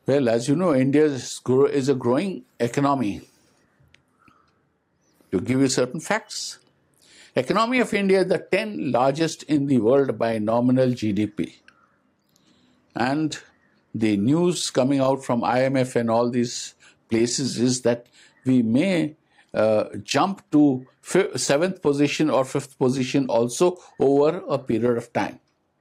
Well, as you know, India is a growing economy. To give you certain facts, economy of India is the 10th largest in the world by nominal GDP. And the news coming out from IMF and all these places is that we may jump to 7th position or 5th position also over a period of time.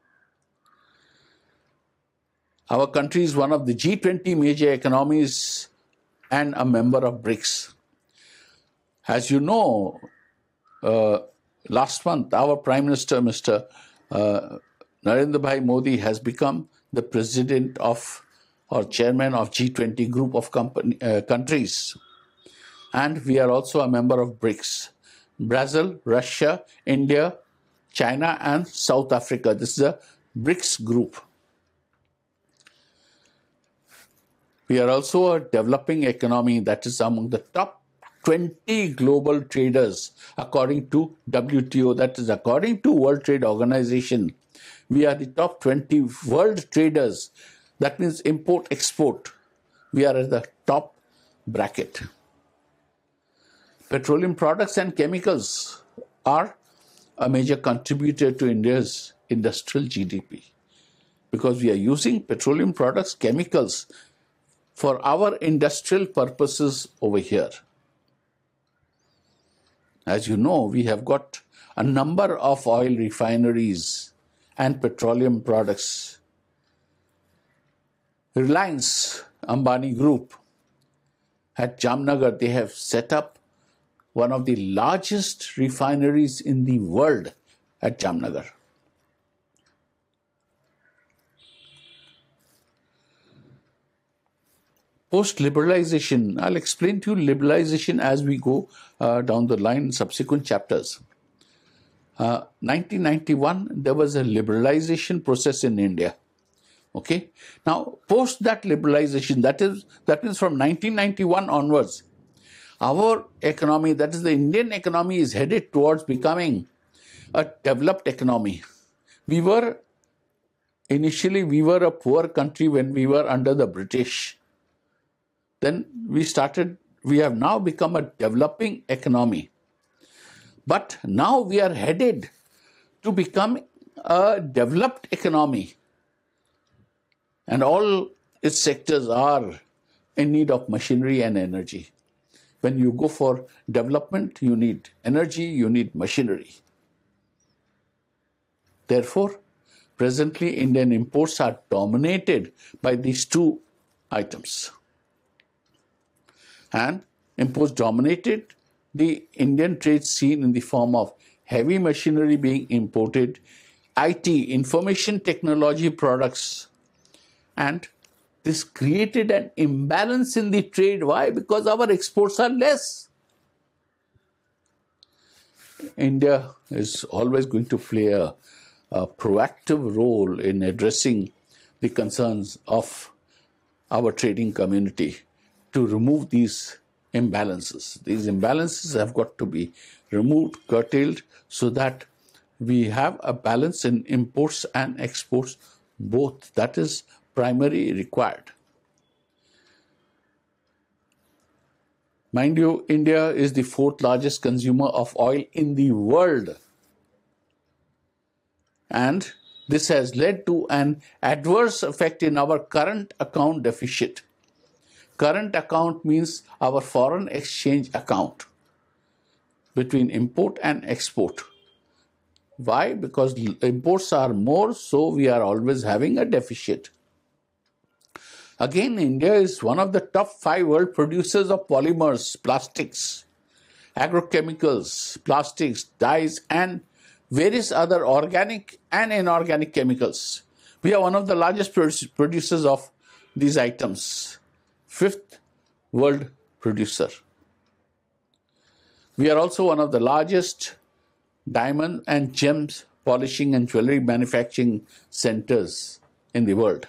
Our country is one of the G20 major economies and a member of BRICS. As you know, last month, our Prime Minister, Mr. Narendra Bhai Modi, has become the president of or chairman of G20 group of countries. And we are also a member of BRICS. Brazil, Russia, India, China, and South Africa. This is a BRICS group. We are also a developing economy that is among the top 20 global traders according to WTO, that is according to World Trade Organization. We are the top 20 world traders. That means import-export. We are at the top bracket. Petroleum products and chemicals are a major contributor to India's industrial GDP because we are using petroleum products, chemicals for our industrial purposes over here. As you know, we have got a number of oil refineries and petroleum products. Reliance Ambani Group at Jamnagar, they have set up one of the largest refineries in the world at Jamnagar. Post-liberalization, I'll explain to you liberalization as we go down the line in subsequent chapters. 1991, there was a liberalization process in India. Okay. Now, post that liberalization, that means from 1991 onwards, our economy, that is the Indian economy, is headed towards becoming a developed economy. Initially we were a poor country when we were under the British. Then we have now become a developing economy. But now we are headed to become a developed economy. And all its sectors are in need of machinery and energy. When you go for development, you need energy, you need machinery. Therefore, presently Indian imports are dominated by these two items. And imports dominated the Indian trade scene in the form of heavy machinery being imported, IT, information technology products, and this created an imbalance in the trade. Why? Because our exports are less. India is always going to play a proactive role in addressing the concerns of our trading community to remove these imbalances. These imbalances have got to be removed, curtailed, so that we have a balance in imports and exports, both. That is primary required. Mind you, India is the 4th largest consumer of oil in the world. And this has led to an adverse effect in our current account deficit. Current account means our foreign exchange account between import and export. Why? Because imports are more, so we are always having a deficit. Again, India is one of the top 5 world producers of polymers, plastics, agrochemicals, plastics, dyes, and various other organic and inorganic chemicals. We are one of the largest producers of these items. 5th world producer. We are also one of the largest diamond and gems polishing and jewelry manufacturing centers in the world.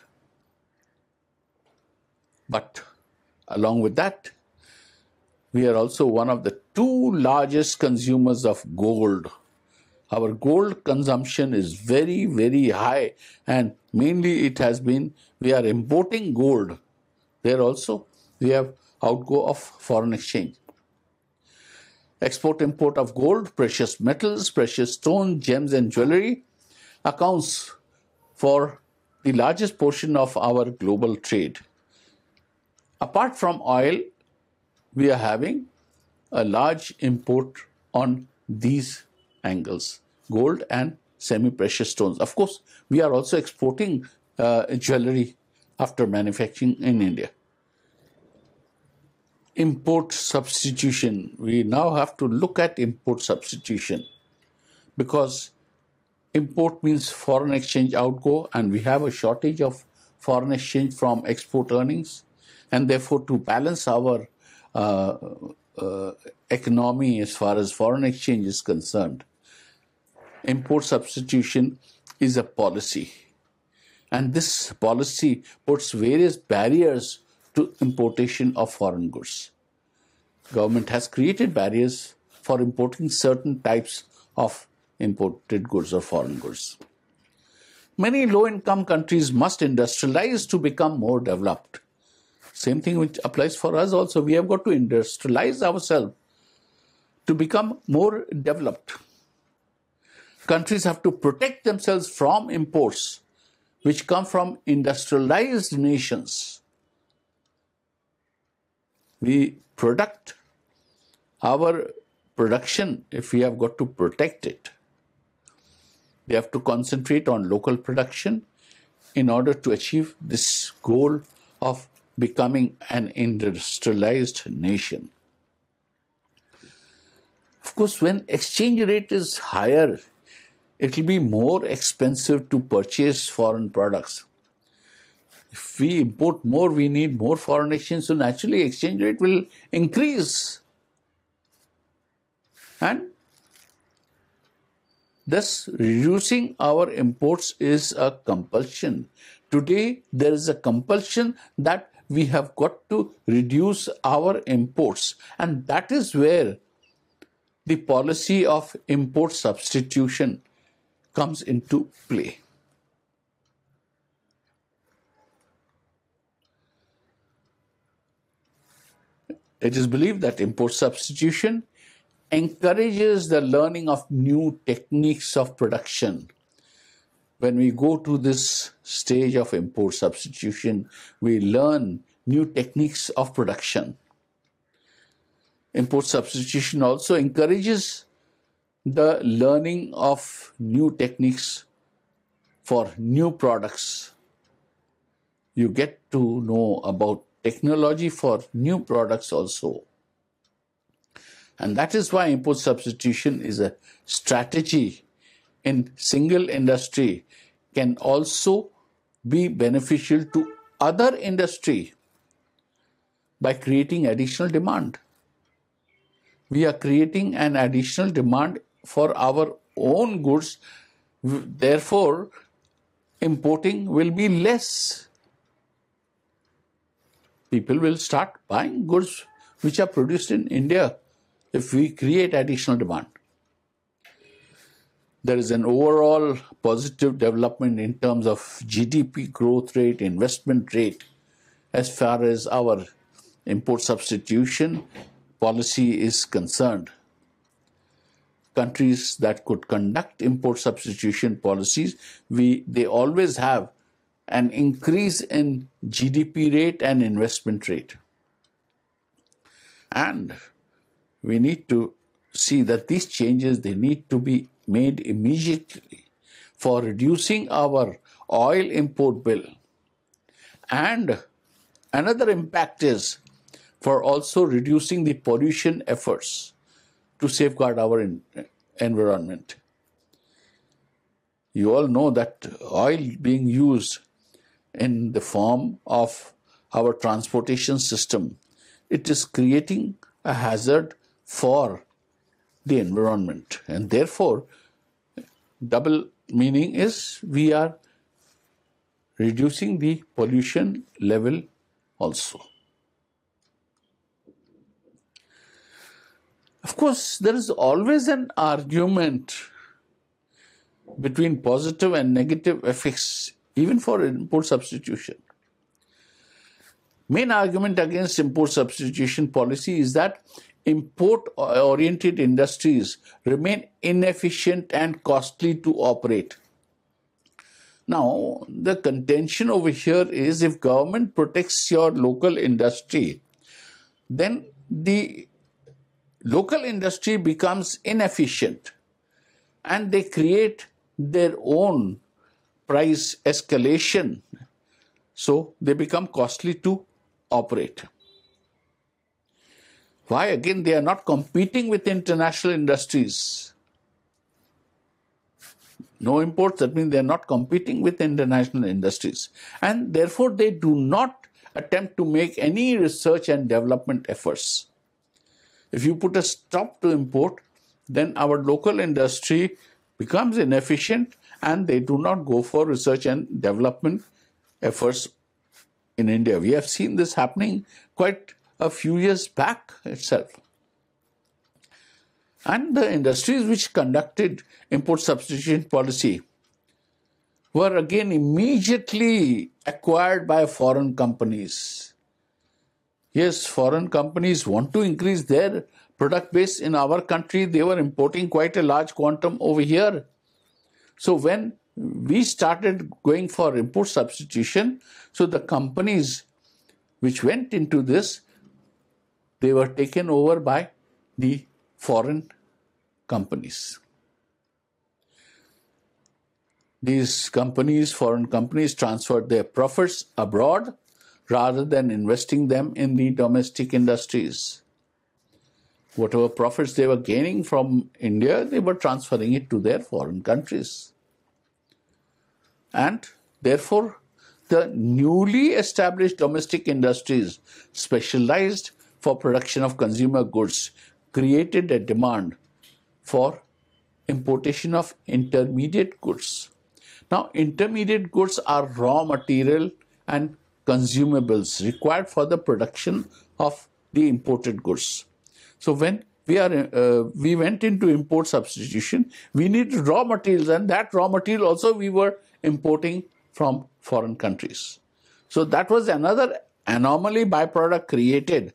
But along with that, we are also one of the 2 largest consumers of gold. Our gold consumption is very, very high, and mainly it has been, we are importing gold There also we have outgo of foreign exchange. Export-import of gold, precious metals, precious stones, gems and jewelry accounts for the largest portion of our global trade. Apart from oil, we are having a large import on these angles, gold and semi-precious stones. Of course, we are also exporting jewelry after manufacturing in India. Import substitution. We now have to look at import substitution because import means foreign exchange outgo, and we have a shortage of foreign exchange from export earnings, and therefore to balance our economy as far as foreign exchange is concerned, import substitution is a policy, and this policy puts various barriers to importation of foreign goods. Government has created barriers for importing certain types of imported goods or foreign goods. Many low-income countries must industrialize to become more developed. Same thing which applies for us also. We have got to industrialize ourselves to become more developed. Countries have to protect themselves from imports which come from industrialized nations. We product our production if we have got to protect it. We have to concentrate on local production in order to achieve this goal of becoming an industrialized nation. Of course, when exchange rate is higher, it will be more expensive to purchase foreign products. If we import more, we need more foreign exchange, so naturally exchange rate will increase. And thus, reducing our imports is a compulsion. Today, there is a compulsion that we have got to reduce our imports, and that is where the policy of import substitution comes into play. It is believed that import substitution encourages the learning of new techniques of production. When we go to this stage of import substitution, we learn new techniques of production. Import substitution also encourages the learning of new techniques for new products. You get to know about technology for new products also. And that is why import substitution is a strategy in single industry, can also be beneficial to other industry by creating additional demand. We are creating an additional demand for our own goods, therefore importing will be less. People will start buying goods which are produced in India if we create additional demand. There is an overall positive development in terms of GDP growth rate, investment rate, as far as our import substitution policy is concerned. Countries that could conduct import substitution policies, they always have an increase in GDP rate and investment rate. And we need to see that these changes, they need to be made immediately for reducing our oil import bill. And another impact is for also reducing the pollution efforts to safeguard our environment. You all know that oil being used in the form of our transportation system, it is creating a hazard for the environment, and therefore double meaning is we are reducing the pollution level also. Of course, there is always an argument between positive and negative effects, even for import substitution. Main argument against import substitution policy is that import-oriented industries remain inefficient and costly to operate. Now, the contention over here is if government protects your local industry, then the local industry becomes inefficient and they create their own price escalation. So they become costly to operate. Why? Again, they are not competing with international industries. No imports, that means they are not competing with international industries. And therefore, they do not attempt to make any research and development efforts. If you put a stop to import, then our local industry becomes inefficient and they do not go for research and development efforts in India. We have seen this happening quite a few years back itself. And the industries which conducted import substitution policy were again immediately acquired by foreign companies. Yes, foreign companies want to increase their product base in our country. They were importing quite a large quantum over here. So when we started going for import substitution, so the companies which went into this, they were taken over by the foreign companies. These companies, foreign companies, transferred their profits abroad rather than investing them in the domestic industries. Whatever profits they were gaining from India, they were transferring it to their foreign countries. And therefore, the newly established domestic industries specialized for production of consumer goods created a demand for importation of intermediate goods. Now, intermediate goods are raw material and consumables required for the production of the imported goods. So when we went into import substitution, we needed raw materials, and that raw material also we were importing from foreign countries. So that was another anomaly byproduct created.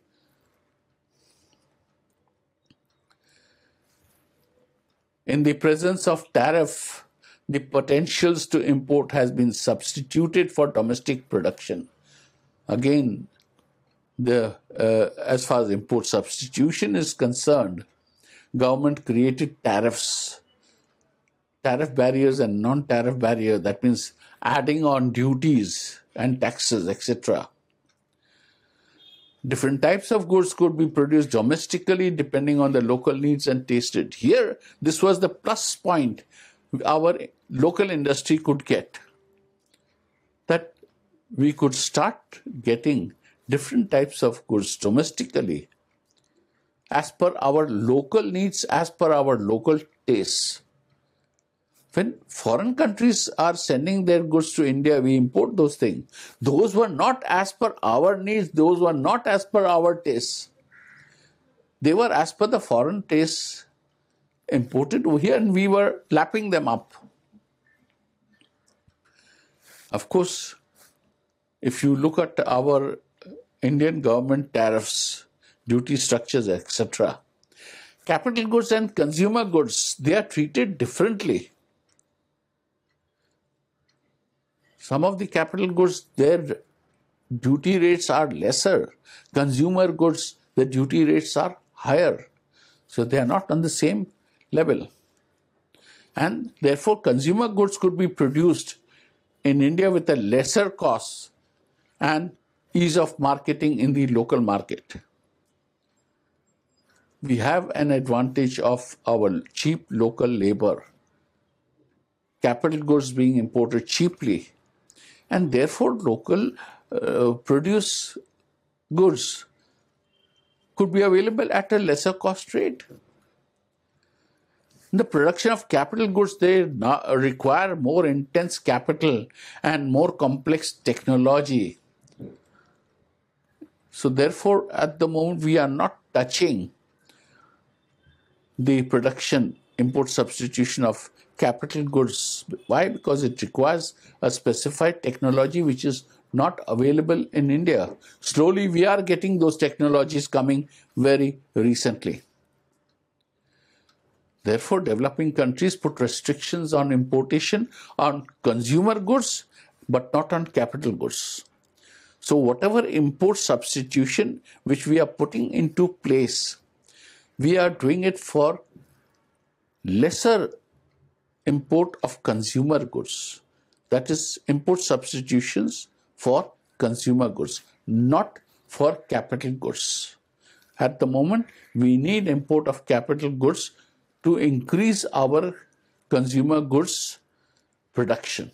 In the presence of tariff, the potentials to import has been substituted for domestic production. Again, as far as import substitution is concerned, government created tariffs, tariff barriers and non-tariff barrier. That means adding on duties and taxes, etc. Different types of goods could be produced domestically depending on the local needs and tasted. Here, this was the plus point our local industry could get, that we could start getting different types of goods domestically as per our local needs, as per our local tastes. When foreign countries are sending their goods to India, we import those things. Those were not as per our needs, those were not as per our tastes. They were as per the foreign tastes imported over here, and we were lapping them up. Of course, if you look at our Indian government tariffs, duty structures, etc., capital goods and consumer goods, they are treated differently. Some of the capital goods, their duty rates are lesser. Consumer goods, the duty rates are higher. So they are not on the same level. And therefore, consumer goods could be produced in India with a lesser cost and ease of marketing in the local market. We have an advantage of our cheap local labor, capital goods being imported cheaply, and therefore local produce goods could be available at a lesser cost rate. In the production of capital goods, they require more intense capital and more complex technology. So therefore, at the moment, we are not touching the production, import substitution of capital goods. Why? Because it requires a specified technology which is not available in India. Slowly, we are getting those technologies coming very recently. Therefore, developing countries put restrictions on importation on consumer goods, but not on capital goods. So whatever import substitution which we are putting into place, we are doing it for lesser import of consumer goods. That is, import substitutions for consumer goods, not for capital goods. At the moment, we need import of capital goods to increase our consumer goods production.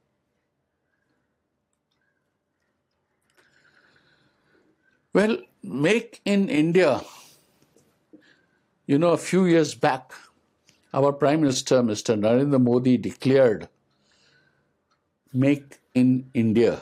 Well, Make in India, a few years back, our Prime Minister, Mr. Narendra Modi, declared Make in India.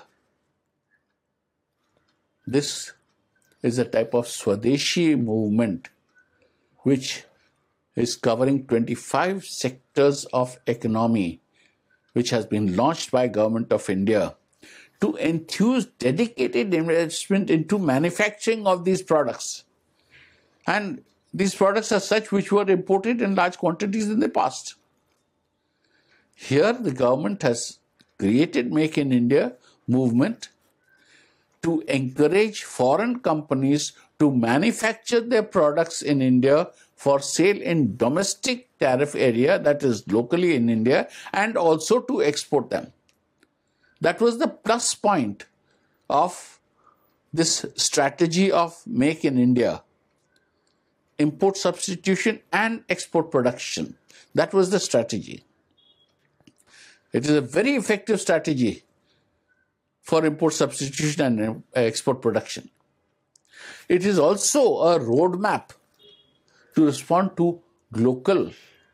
This is a type of Swadeshi movement which is covering 25 sectors of economy, which has been launched by Government of India to enthuse dedicated investment into manufacturing of these products. And these products are such which were imported in large quantities in the past. Here the government has created Make in India movement to encourage foreign companies to manufacture their products in India for sale in domestic tariff area, that is locally in India, and also to export them. That was the plus point of this strategy of Make in India. Import substitution and export production. That was the strategy. It is a very effective strategy for import substitution and export production. It is also a roadmap to respond to local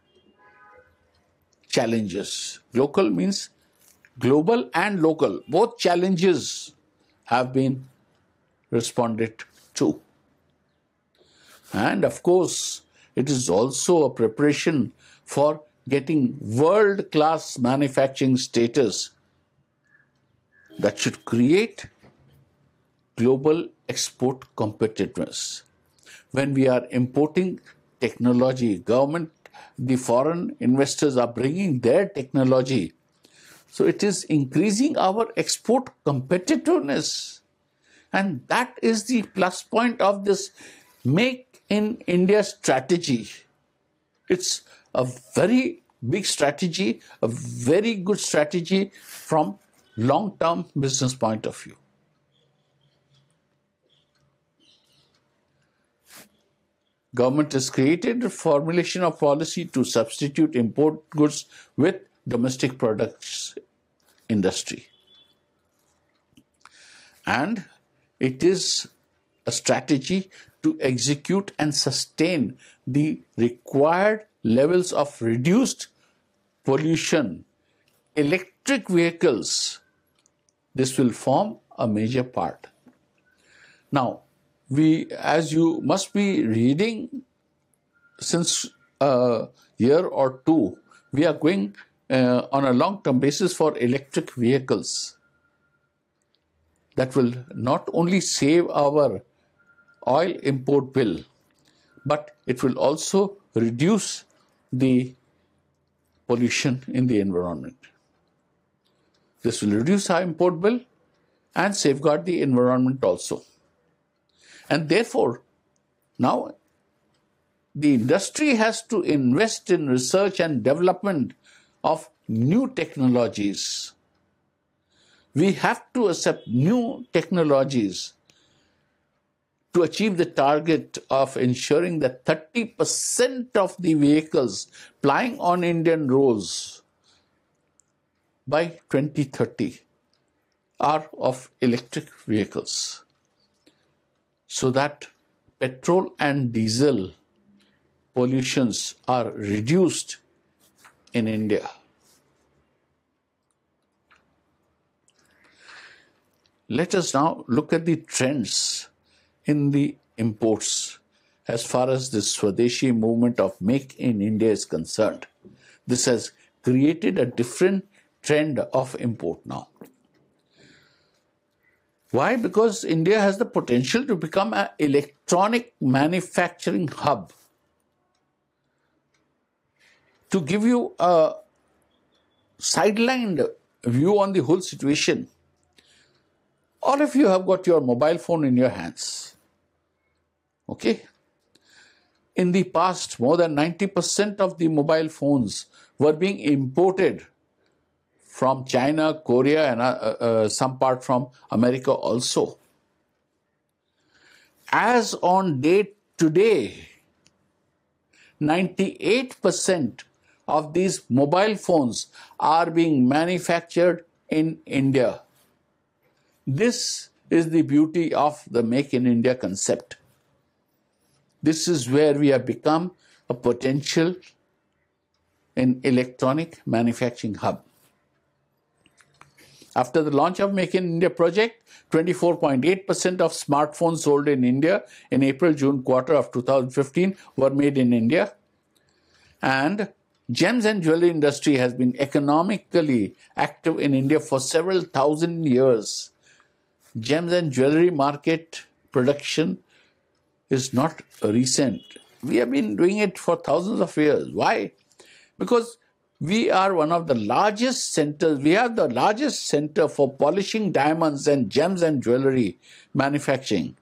challenges. Local means global and local. Both challenges have been responded to. And of course, it is also a preparation for getting world-class manufacturing status that should create global export competitiveness. When we are importing technology, the foreign investors are bringing their technology. So it is increasing our export competitiveness. And that is the plus point of this Make in India strategy. It's a very big strategy, a very good strategy from long-term business point of view. Government has created a formulation of policy to substitute import goods with domestic products industry. And it is a strategy to execute and sustain the required levels of reduced pollution. Electric vehicles, this will form a major part. Now, as you must be reading, since a year or two, we are going on a long-term basis for electric vehicles. That will not only save our oil import bill, but it will also reduce the pollution in the environment. This will reduce our import bill and safeguard the environment also. And therefore, now the industry has to invest in research and development of new technologies. We have to accept new technologies to achieve the target of ensuring that 30% of the vehicles plying on Indian roads by 2030 are of electric vehicles, so that petrol and diesel pollutions are reduced in India. Let us now look at the trends in the imports as far as this Swadeshi movement of Make in India is concerned. This has created a different trend of import now. Why? Because India has the potential to become an electronic manufacturing hub. To give you a sidelined view on the whole situation, all of you have got your mobile phone in your hands. Okay? In the past, more than 90% of the mobile phones were being imported from China, Korea, and some part from America also. As on date today, 98% of these mobile phones are being manufactured in India. This is the beauty of the Make in India concept. This is where we have become a potential in electronic manufacturing hub. After the launch of Make in India project, 24.8% of smartphones sold in India in April-June quarter of 2015 were made in India. And gems and jewelry industry has been economically active in India for several thousand years. Gems and jewelry market production is not recent. We have been doing it for thousands of years. Why? Because we are one of the largest centers. We are the largest center for polishing diamonds and gems and jewelry manufacturing.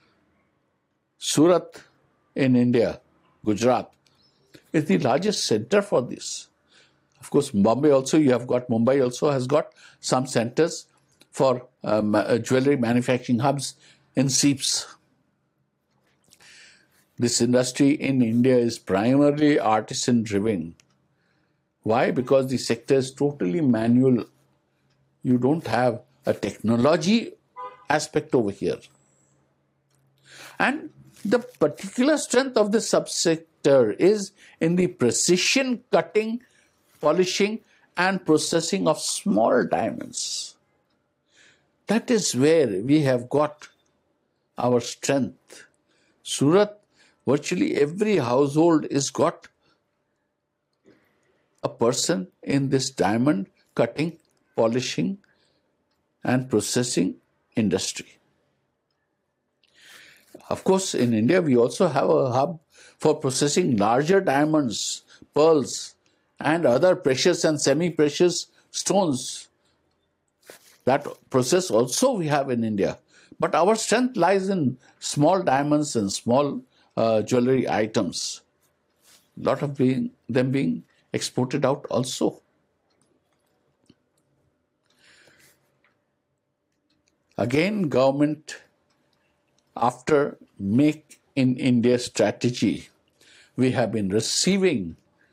Surat in India, Gujarat, is the largest center for this. Of course, Mumbai also has got some centers for jewelry manufacturing hubs in seeps. This industry in India is primarily artisan driven. Why? Because the sector is totally manual. You don't have a technology aspect over here. And the particular strength of the subsector is in the precision cutting, polishing, and processing of small diamonds. That is where we have got our strength. Surat, virtually every household is got a person in this diamond cutting, polishing, and processing industry. Of course, in India, we also have a hub for processing larger diamonds, pearls, and other precious and semi-precious stones. That process also we have in India. But our strength lies in small diamonds and small jewelry items. A lot of them being exported out also. Again, government, after Make in India strategy, we have been receiving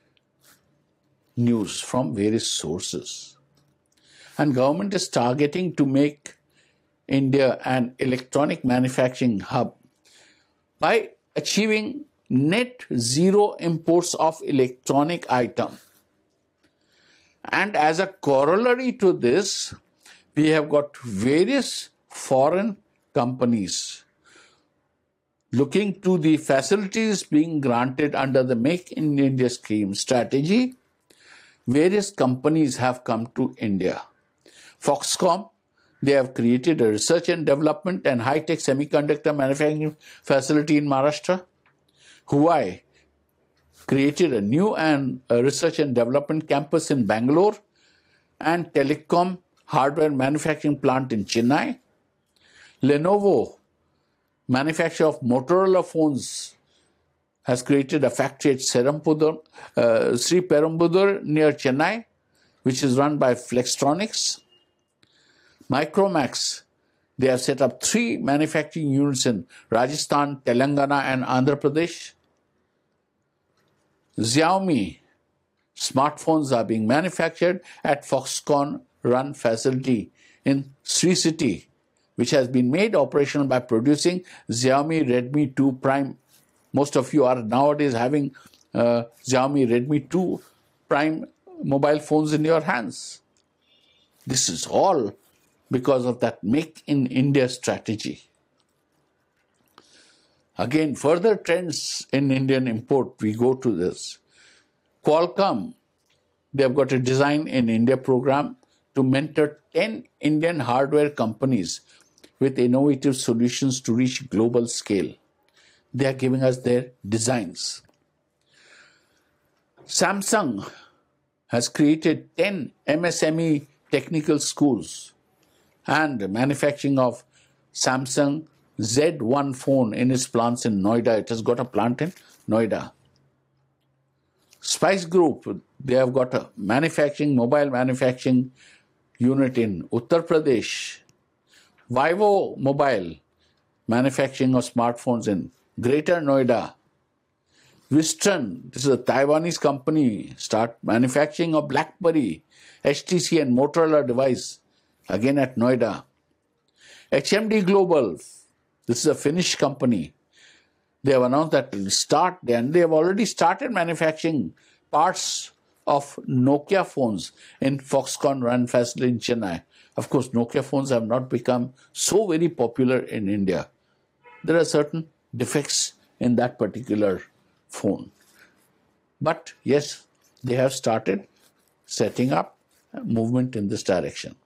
news from various sources. And government is targeting to make India an electronic manufacturing hub by achieving net zero imports of electronic item. And as a corollary to this, we have got various foreign companies looking to the facilities being granted under the Make in India scheme strategy. Various companies have come to India. Foxconn, they have created a research and development and high-tech semiconductor manufacturing facility in Maharashtra. Huawei created a new research and development campus in Bangalore and telecom hardware manufacturing plant in Chennai. Lenovo, manufacturer of Motorola phones, has created a factory at Sri Perumbudur near Chennai, which is run by Flextronics. Micromax, they have set up 3 manufacturing units in Rajasthan, Telangana, and Andhra Pradesh. Xiaomi, smartphones are being manufactured at Foxconn-run facility in Sri City, which has been made operational by producing Xiaomi Redmi 2 Prime. Most of you are nowadays having Xiaomi Redmi 2 Prime mobile phones in your hands. This is all because of that Make in India strategy. Again, further trends in Indian import, we go to this. Qualcomm, they have got a Design in India program to mentor 10 Indian hardware companies with innovative solutions to reach global scale. They are giving us their designs. Samsung has created 10 MSME technical schools and manufacturing of Samsung Z1 phone in its plants in Noida. It has got a plant in Noida. Spice Group, they have got a mobile manufacturing unit in Uttar Pradesh. Vivo Mobile, manufacturing of smartphones in Greater Noida. Wistron, this is a Taiwanese company, start manufacturing of BlackBerry, HTC and Motorola device, again at Noida. HMD Global, this is a Finnish company. They have announced that it will start, and they have already started manufacturing parts of Nokia phones in Foxconn run facility in Chennai. Of course, Nokia phones have not become so very popular in India. There are certain defects in that particular phone. But yes, they have started setting up a movement in this direction.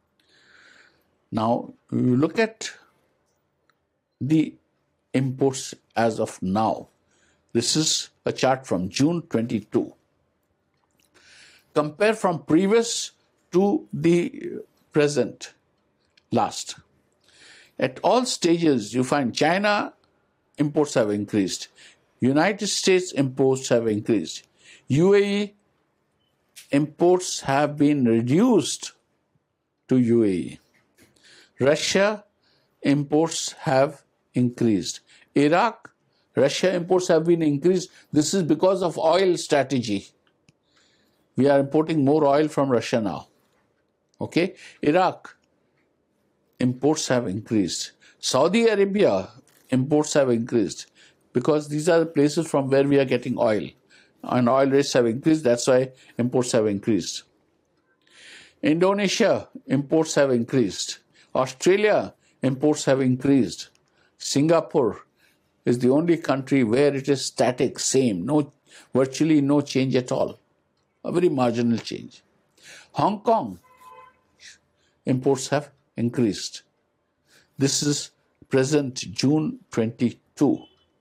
Now, you look at the imports as of now. This is a chart from June 22. Compare from previous to the present last. At all stages, you find China imports have increased. United States imports have increased. UAE imports have been reduced to UAE. Russia imports have increased. Iraq, Russia imports have been increased. This is because of oil strategy. We are importing more oil from Russia now. Okay? Iraq, imports have increased. Saudi Arabia, imports have increased because these are the places from where we are getting oil. And oil rates have increased, that's why imports have increased. Indonesia, imports have increased. Australia, imports have increased. Singapore is the only country where it is static, same, virtually no change at all. A very marginal change. Hong Kong, imports have increased. This is present June 22.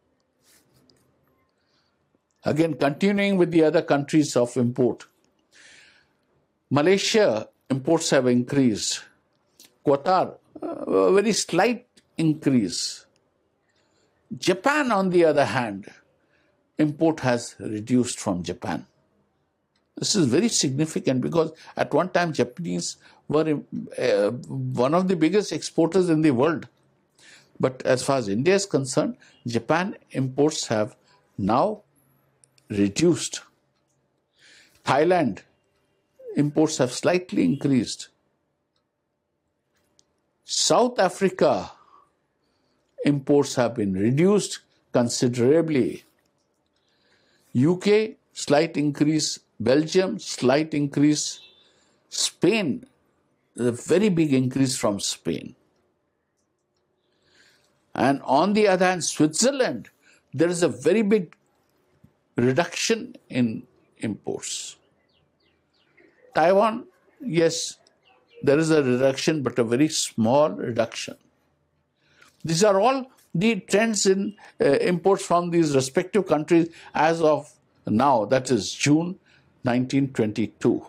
Again, continuing with the other countries of import. Malaysia, imports have increased. Qatar, a very slight increase. Japan, on the other hand, import has reduced from Japan. This is very significant because at one time Japanese were one of the biggest exporters in the world. But as far as India is concerned, Japan imports have now reduced. Thailand, imports have slightly increased. South Africa, imports have been reduced considerably. UK, slight increase. Belgium, slight increase. Spain, a very big increase from Spain. And on the other hand, Switzerland, there is a very big reduction in imports. Taiwan, yes, there is a reduction, but a very small reduction. These are all the trends in imports from these respective countries as of now, that is June 1922.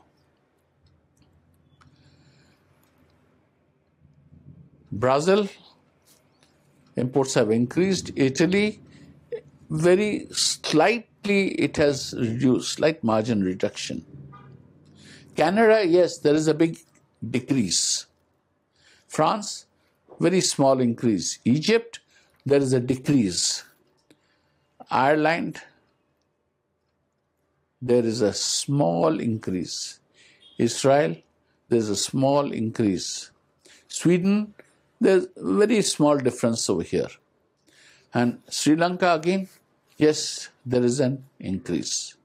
Brazil, imports have increased. Italy, very slightly it has reduced, slight margin reduction. Canada, yes, there is a big decrease. France, very small increase. Egypt, there is a decrease. Ireland, there is a small increase. Israel, there is a small increase. Sweden, there's a very small difference over here. And Sri Lanka again, yes, there is an increase.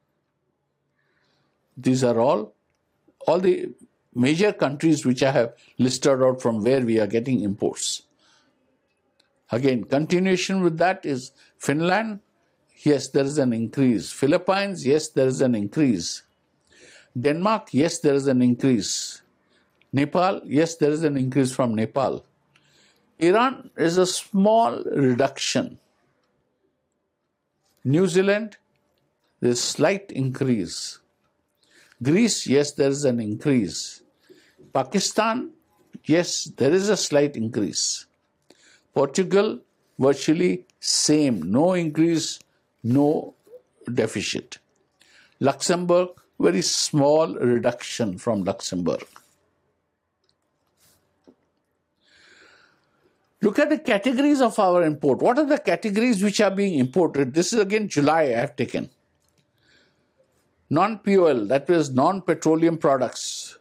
These are all the major countries which I have listed out from where we are getting imports. Again, continuation with that is Finland, yes, there is an increase. Philippines, yes, there is an increase. Denmark, yes, there is an increase. Nepal, yes, there is an increase from Nepal. Iran is a small reduction. New Zealand, there's slight increase. Greece, yes, there is an increase. Pakistan, yes, there is a slight increase. Portugal, virtually same, no increase, no deficit. Luxembourg, very small reduction from Luxembourg. Look at the categories of our import. What are the categories which are being imported? This is again July I have taken. Non-POL, that is non-petroleum products.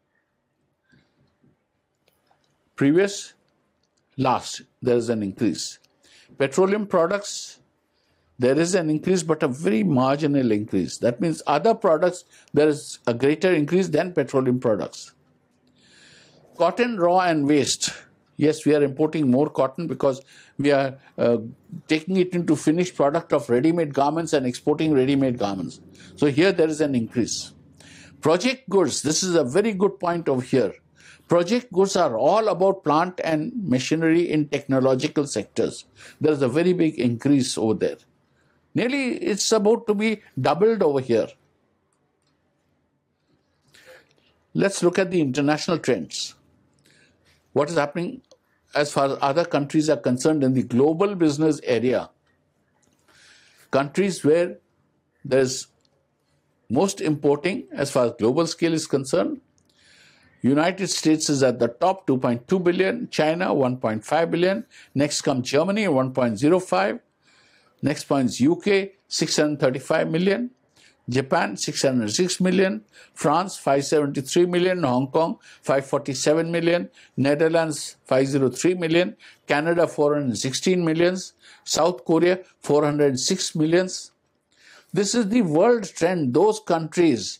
Previous, last, there is an increase. Petroleum products, there is an increase, but a very marginal increase. That means other products, there is a greater increase than petroleum products. Cotton, raw and waste. Yes, we are importing more cotton because we are taking it into finished product of ready-made garments and exporting ready-made garments. So here there is an increase. Project goods, this is a very good point over here. Project goods are all about plant and machinery in technological sectors. There is a very big increase over there. Nearly it's about to be doubled over here. Let's look at the international trends. What is happening as far as other countries are concerned in the global business area? Countries where there's most importing as far as global scale is concerned. United States is at the top, 2.2 billion. China, 1.5 billion. Next comes Germany, 1.05. Next comes UK, 635 million. Japan, 606 million. France, 573 million. Hong Kong, 547 million. Netherlands, 503 million. Canada, 416 millions. South Korea, 406 millions. This is the world trend. Those countries,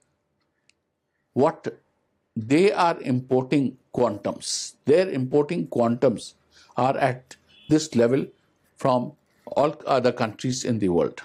what they are importing quantums. Their importing quantums are at this level from all other countries in the world.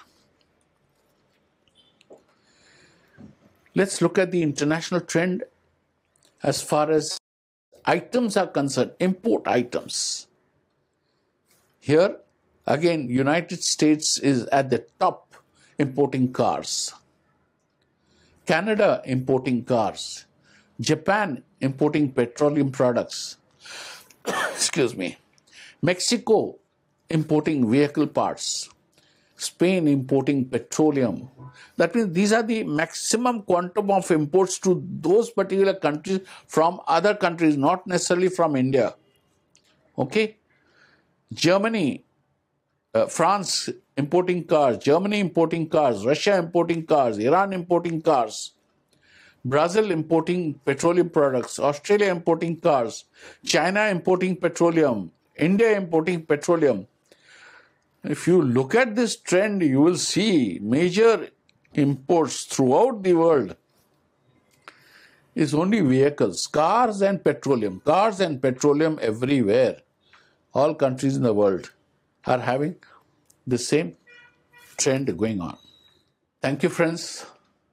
Let's look at the international trend as far as items are concerned, import items. Here, again, United States is at the top importing cars. Canada importing cars. Japan importing petroleum products. Excuse me. Mexico importing vehicle parts. Spain importing petroleum. That means these are the maximum quantum of imports to those particular countries from other countries, not necessarily from India. Okay? Germany, France importing cars, Germany importing cars, Russia importing cars, Iran importing cars, Brazil importing petroleum products, Australia importing cars, China importing petroleum, India importing petroleum. If you look at this trend, you will see major imports throughout the world is only vehicles, cars and petroleum everywhere. All countries in the world are having the same trend going on. Thank you, friends.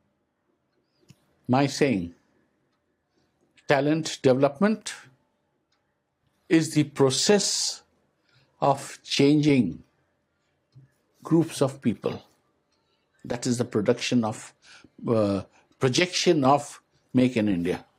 My saying, talent development is the process of changing groups of people. That is the projection of Make in India.